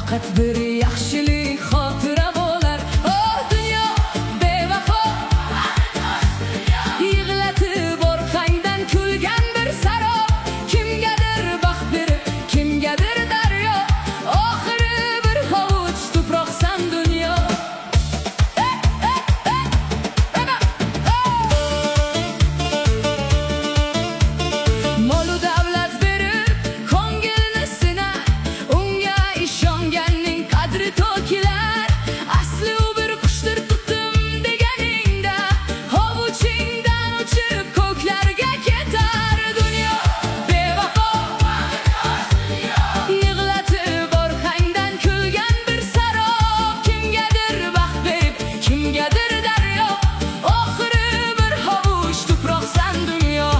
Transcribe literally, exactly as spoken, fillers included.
faqat bir yaxshilik xotira bo'lar. Oh dunyo bevafo, yig'latib orqangdan kulgan bir sarob, kimgadir baxt berib, kimgadir daryo, oxiri bir hovuch tuproqsan dunyo. Molu davlat berib ko'ngilni sinar, unga ishonganning qadri to'kilar. Asli u bir qushdir tutdim deganingda, hovuchingdan uchib ko'klarga ketar. Dunyo bevafo, yig'latib orqangdan kulgan bir sarob, kimgadir baxt berib, kimgadir daryo, oxiri bir hovuch tuproqsan dunyo.